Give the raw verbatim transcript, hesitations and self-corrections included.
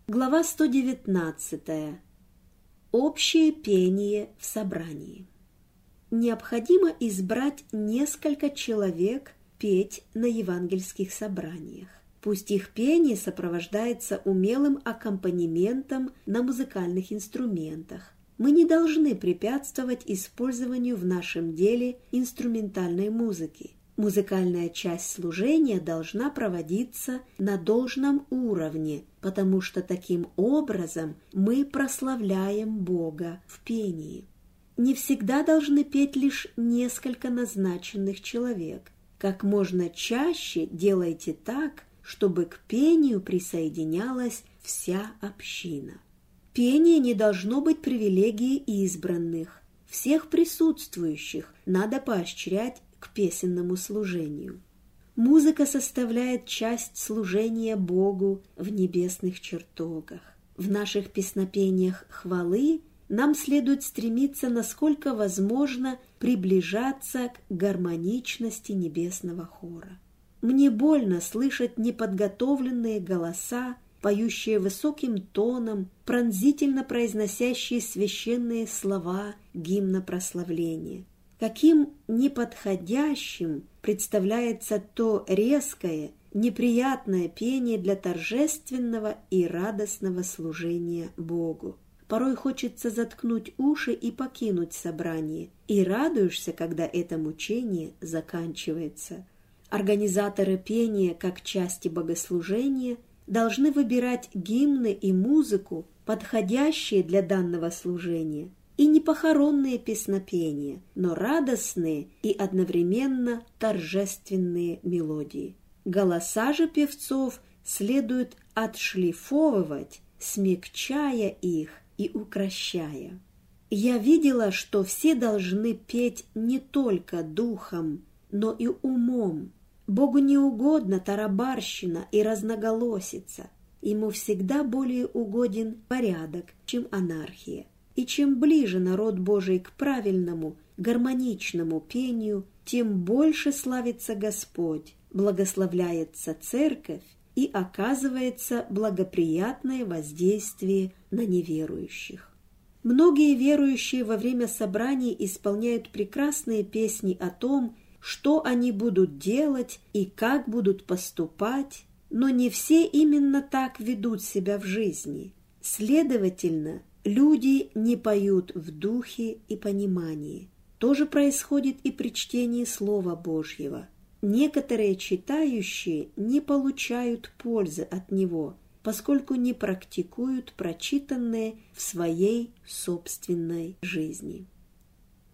Глава сто девятнадцатая. Общее пение в собрании. Необходимо избрать несколько человек петь на евангельских собраниях. Пусть их пение сопровождается умелым аккомпанементом на музыкальных инструментах. Мы не должны препятствовать использованию в нашем деле инструментальной музыки. Музыкальная часть служения должна проводиться на должном уровне, потому что таким образом мы прославляем Бога в пении. Не всегда должны петь лишь несколько назначенных человек. Как можно чаще делайте так, чтобы к пению присоединялась вся община. Пение не должно быть привилегией избранных. Всех присутствующих надо поощрять к песенному служению. Музыка составляет часть служения Богу в небесных чертогах. В наших песнопениях хвалы нам следует стремиться, насколько возможно, приближаться к гармоничности небесного хора. Мне больно слышать неподготовленные голоса, поющие высоким тоном, пронзительно произносящие священные слова гимна прославления. Каким неподходящим представляется то резкое, неприятное пение для торжественного и радостного служения Богу. Порой хочется заткнуть уши и покинуть собрание, и радуешься, когда это мучение заканчивается. Организаторы пения как части богослужения должны выбирать гимны и музыку, подходящие для данного служения, и не похоронные песнопения, но радостные и одновременно торжественные мелодии. Голоса же певцов следует отшлифовывать, смягчая их и укращая. Я видела, что все должны петь не только духом, но и умом. Богу не угодно тарабарщина и разноголосица. Ему всегда более угоден порядок, чем анархия. И чем ближе народ Божий к правильному, гармоничному пению, тем больше славится Господь, благословляется Церковь и оказывается благоприятное воздействие на неверующих. Многие верующие во время собраний исполняют прекрасные песни о том, что они будут делать и как будут поступать, но не все именно так ведут себя в жизни. Следовательно, люди не поют в духе и понимании. То же происходит и при чтении Слова Божьего. Некоторые читающие не получают пользы от него, поскольку не практикуют прочитанное в своей собственной жизни.